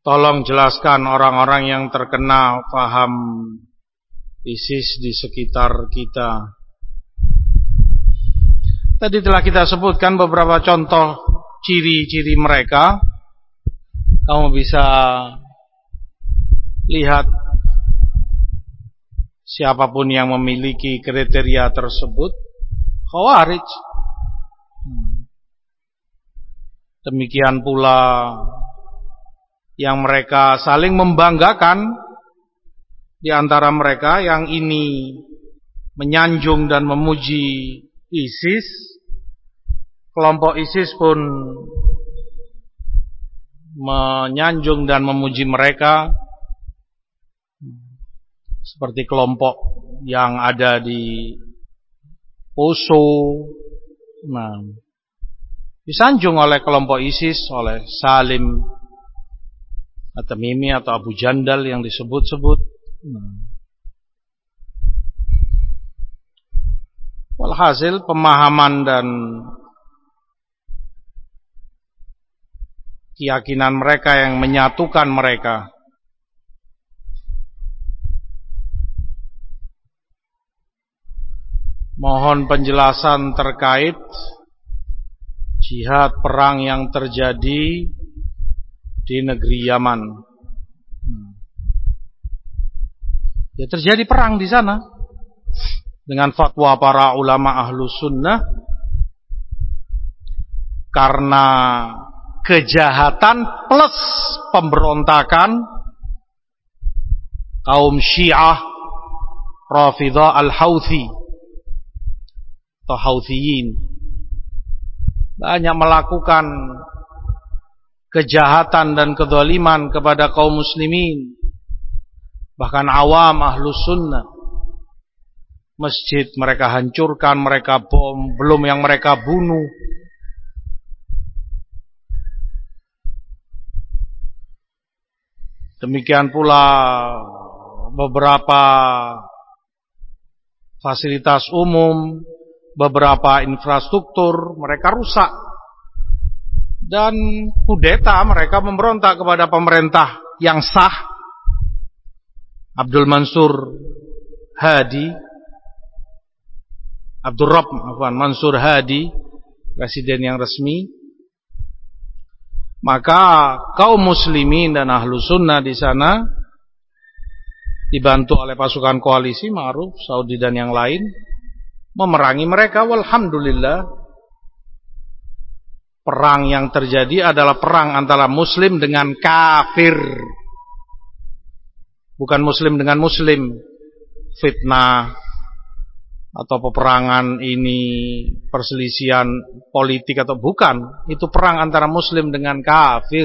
Tolong jelaskan orang-orang yang terkena paham ISIS di sekitar kita. Tadi telah kita sebutkan beberapa contoh ciri-ciri mereka. Kamu bisa lihat siapapun yang memiliki kriteria tersebut, Khawarij. Demikian pula yang mereka saling membanggakan di antara mereka, yang ini menyanjung dan memuji ISIS. Kelompok ISIS pun menyanjung dan memuji mereka, seperti kelompok yang ada di Poso. Nah, disanjung oleh kelompok ISIS, oleh Salim At-Tamimi atau Abu Jandal yang disebut-sebut. Walhasil pemahaman dan keyakinan mereka yang menyatukan mereka. Mohon penjelasan terkait jihad perang yang terjadi di negeri Yaman. Ya, terjadi perang di sana dengan fatwa para ulama Ahlus Sunnah karena kejahatan plus pemberontakan kaum Syiah Rafidhah Al-Houthi atau Houthiyin. Banyak melakukan kejahatan dan kezaliman kepada kaum muslimin, bahkan awam Ahlus Sunnah. Masjid mereka hancurkan, mereka bom, belum yang mereka bunuh. Demikian pula beberapa fasilitas umum, beberapa infrastruktur mereka rusak. Dan kudeta, mereka memberontak kepada pemerintah yang sah. Abdul Rabb Mansur Hadi, presiden yang resmi. Maka kaum muslimin dan ahlu sunnah di sana dibantu oleh pasukan koalisi Ma'ruf, Saudi dan yang lain memerangi mereka. Walhamdulillah, perang yang terjadi adalah perang antara muslim dengan kafir, bukan muslim dengan muslim. Fitnah atau peperangan ini perselisihan politik atau bukan, itu perang antara muslim dengan kafir.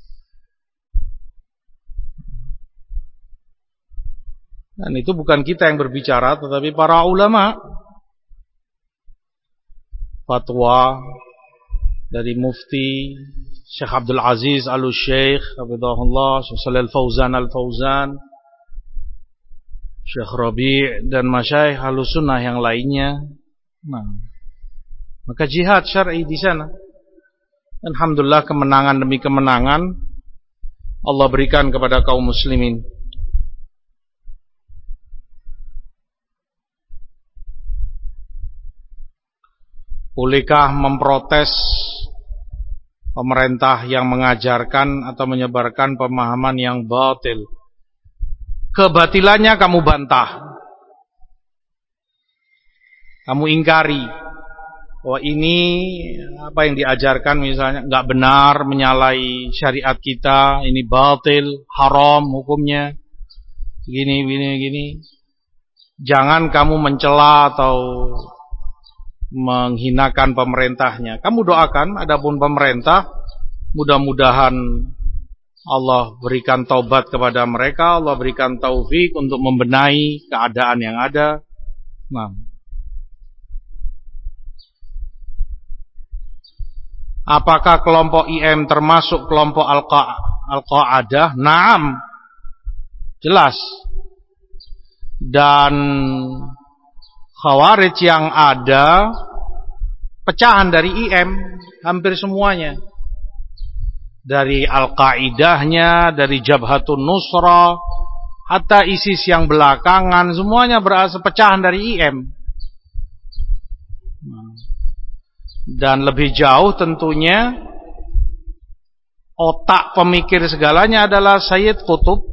Dan itu bukan kita yang berbicara, tetapi para ulama. Fatwa dari Mufti Syekh Abdul Aziz Al-Syekh hafizahullah, Syekh Shalal Al-Fauzan, Syekh Rabi' dan masyayikh Ahlus Sunnah yang lainnya. Nah, maka jihad syar'i di sana. Alhamdulillah, kemenangan demi kemenangan Allah berikan kepada kaum muslimin. Bolehkah memprotes pemerintah yang mengajarkan atau menyebarkan pemahaman yang batil? Kebatilannya kamu bantah, kamu ingkari bahwa ini apa yang diajarkan misalnya enggak benar, menyalahi syariat kita, ini batil, haram hukumnya, gini. Jangan kamu mencela atau menghinakan pemerintahnya. Kamu doakan, adapun pemerintah, mudah-mudahan Allah berikan taubat kepada mereka, Allah berikan taufik untuk membenahi keadaan yang ada. Nah, apakah kelompok IM termasuk kelompok Al-Qa'adah? Naam, jelas. Dan Khawarij yang ada pecahan dari IM hampir semuanya. dari Al-Qaidahnya, dari Jabhatun Nusra, hatta ISIS yang belakangan, semuanya berasal pecahan dari IM. Dan lebih jauh tentunya otak pemikir segalanya adalah Sayyid Qutb.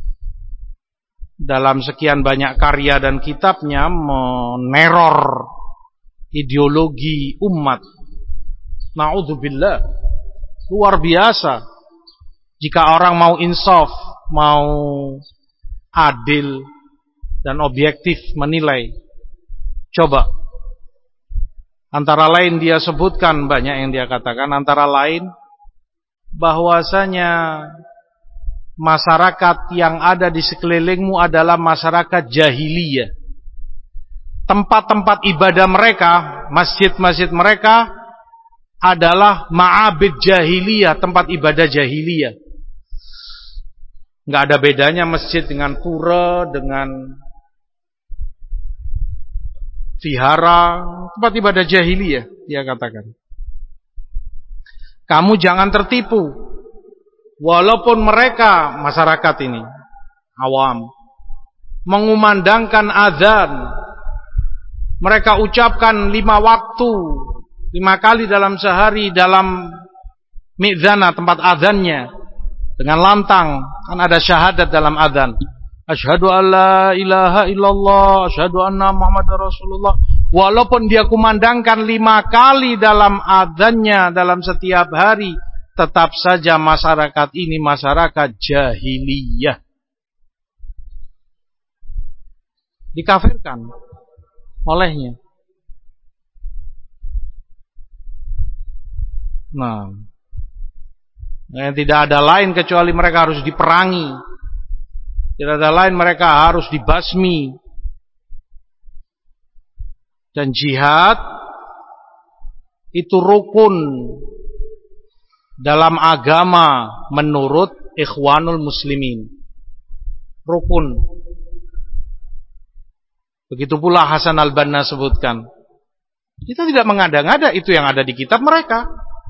Dalam sekian banyak karya dan kitabnya meneror ideologi umat. Na'udzubillah. Luar biasa. Jika orang mau insaf, mau adil dan objektif menilai, coba. Antara lain dia sebutkan, banyak yang dia katakan, antara lain bahwasanya masyarakat yang ada di sekelilingmu adalah masyarakat jahiliyah. Tempat-tempat ibadah mereka, masjid-masjid mereka adalah ma'abid jahiliyah, tempat ibadah jahiliyah. Enggak ada bedanya masjid dengan pura, dengan vihara, tempat ibadah jahiliyah, dia katakan. Kamu jangan tertipu. Walaupun mereka, masyarakat ini, awam, mengumandangkan azan, mereka ucapkan 5 waktu, 5 kali dalam sehari dalam mi'zana, tempat azannya, dengan lantang, kan ada syahadat dalam azan. Asyhadu an la ilaha illallah, asyhadu anna Muhammadar Rasulullah. Walaupun dia kumandangkan 5 kali dalam azannya dalam setiap hari, tetap saja masyarakat ini masyarakat jahiliyah. Dikafirkan olehnya. Nah, tidak ada lain kecuali mereka harus diperangi. Tidak ada lain, mereka harus dibasmi. Dan jihad itu rukun dalam agama menurut Ikhwanul Muslimin. Rukun. Begitu pula Hasan al-Banna sebutkan. Kita tidak mengada-ngada, itu yang ada di kitab mereka.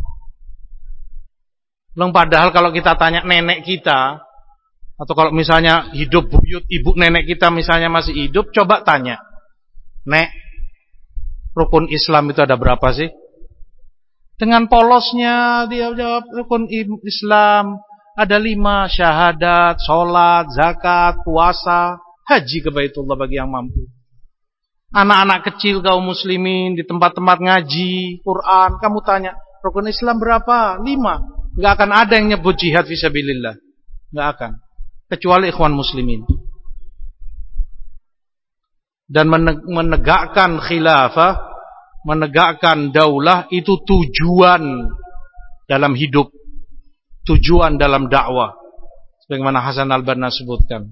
Padahal kalau kita tanya nenek kita, atau kalau misalnya hidup buyut ibu nenek kita misalnya masih hidup, coba tanya, Nek, rukun Islam itu ada berapa sih? Dengan polosnya dia jawab, rukun Islam ada 5, syahadat, sholat, zakat, puasa, haji ke Baitullah bagi yang mampu. Anak-anak kecil kaum muslimin di tempat-tempat ngaji Quran, kamu tanya, rukun Islam berapa? 5. Enggak akan ada yang nyebut jihad fisabilillah. Enggak akan. Kecuali ikhwan muslimin. Dan menegakkan khilafah, menegakkan daulah itu tujuan dalam hidup, tujuan dalam dakwah. Sebagaimana Hasan al-Banna sebutkan.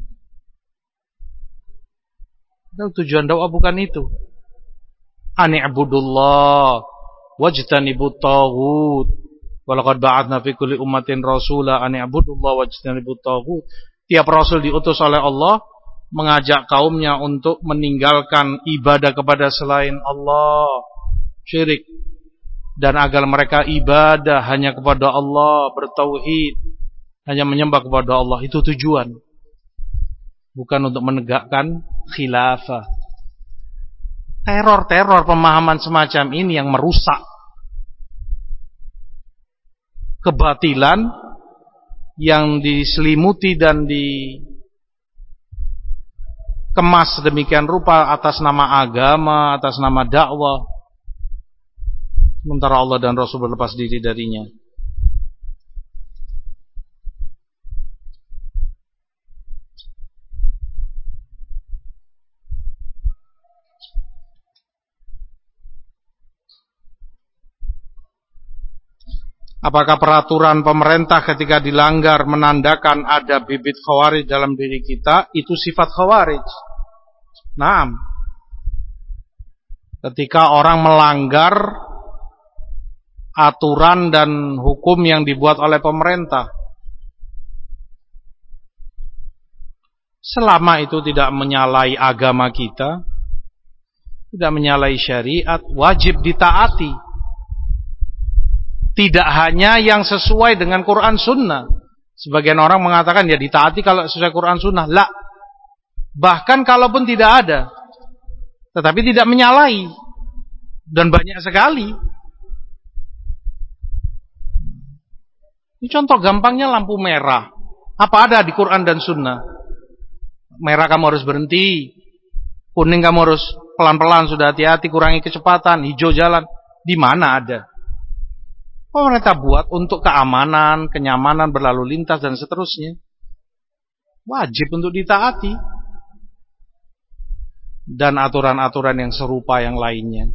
Tujuan dakwah bukan itu. Ani'budullah wajtanibut taghut. Walaqad ba'atsna fi kulli ummatin rasula ani'budullah wajtanibut taghut. Tiap rasul diutus oleh Allah mengajak kaumnya untuk meninggalkan ibadah kepada selain Allah, syirik, dan agar mereka ibadah hanya kepada Allah, bertauhid, hanya menyembah kepada Allah. Itu tujuan, bukan untuk menegakkan khilafah. Teror-teror pemahaman semacam ini yang merusak kebatilan yang diselimuti dan dikemas sedemikian rupa atas nama agama, atas nama dakwah, sementara Allah dan Rasul berlepas diri darinya. Apakah peraturan pemerintah ketika dilanggar menandakan ada bibit khawarij dalam diri kita? Itu sifat khawarij. Naam. Ketika orang melanggar aturan dan hukum yang dibuat oleh pemerintah, selama itu tidak menyalahi agama kita, tidak menyalahi syariat, wajib ditaati. Tidak hanya yang sesuai dengan Quran Sunnah. Sebagian orang mengatakan ya ditaati kalau sesuai Quran Sunnah. La. Bahkan kalaupun tidak ada, tetapi tidak menyalahi. Dan banyak sekali. Ini contoh gampangnya lampu merah. Apa ada di Quran dan Sunnah? Merah kamu harus berhenti. Kuning kamu harus pelan-pelan, sudah hati-hati, kurangi kecepatan. Hijau jalan. Di mana ada? Pemerintah buat untuk keamanan, kenyamanan, berlalu lintas dan seterusnya. Wajib untuk ditaati. Dan aturan-aturan yang serupa yang lainnya.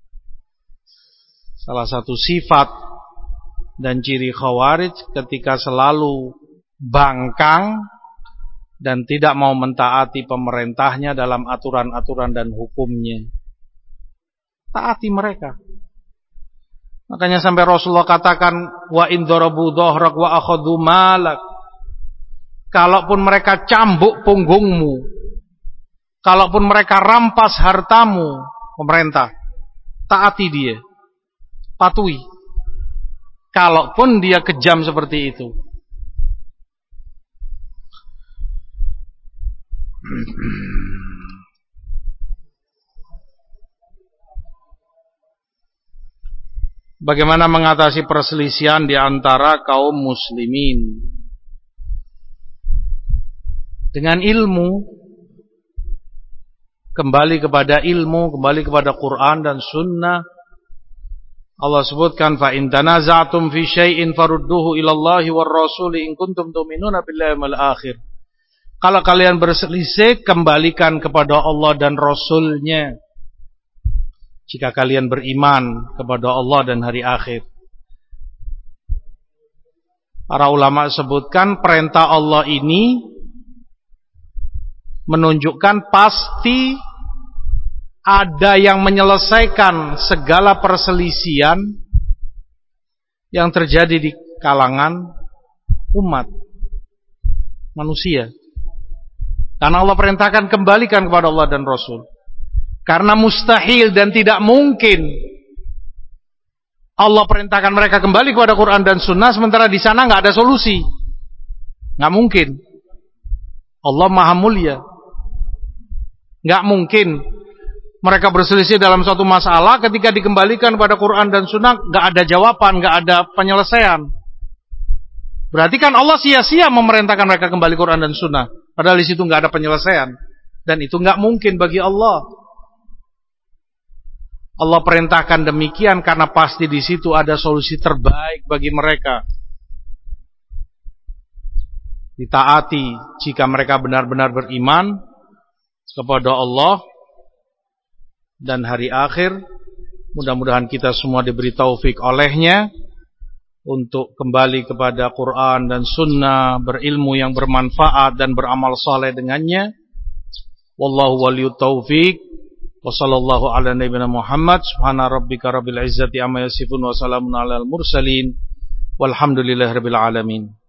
Salah satu sifat dan ciri Khawarij ketika selalu bangkang dan tidak mau mentaati pemerintahnya dalam aturan-aturan dan hukumnya. Taati mereka. Makanya sampai Rasulullah katakan wa in darabu dhahrak wa akhadhu malak. Kalaupun mereka cambuk punggungmu, kalaupun mereka rampas hartamu, pemerintah, taati dia. Patuhi. Kalaupun dia kejam seperti itu. Bagaimana mengatasi perselisihan di antara kaum muslimin? Dengan ilmu, kembali kepada ilmu, kembali kepada Quran dan Sunnah. Allah sebutkan fa in tanaza'tum fi syai'in farudduhu ila Allahi war rasuli in kuntum tu'minuna billahi wal akhir. Kalau kalian berselisih, kembalikan kepada Allah dan Rasul-Nya. Jika kalian beriman kepada Allah dan hari akhir. Para ulama sebutkan perintah Allah ini menunjukkan pasti ada yang menyelesaikan segala perselisihan yang terjadi di kalangan umat manusia. Karena Allah perintahkan kembalikan kepada Allah dan Rasul. Karena mustahil dan tidak mungkin Allah perintahkan mereka kembali kepada Quran dan Sunnah sementara di sana nggak ada solusi. Nggak mungkin. Allah Maha Mulia. Nggak mungkin mereka berselisih dalam suatu masalah ketika dikembalikan kepada Quran dan Sunnah nggak ada jawaban, nggak ada penyelesaian. Berarti kan Allah sia-sia memerintahkan mereka kembali Quran dan Sunnah. Padahal di situ nggak ada penyelesaian dan itu nggak mungkin bagi Allah. Allah perintahkan demikian karena pasti di situ ada solusi terbaik bagi mereka. Ditaati jika mereka benar-benar beriman kepada Allah dan hari akhir. Mudah-mudahan kita semua diberi taufik olehnya untuk kembali kepada Quran dan Sunnah, berilmu yang bermanfaat dan beramal saleh dengannya. Wallahu waliyut taufik. Wa sallallahu ala nabiyyina Muhammad. Subhana rabbika rabbil izzati amma yasifun wa salamun alal mursalin. Walhamdulillahirabbil alamin.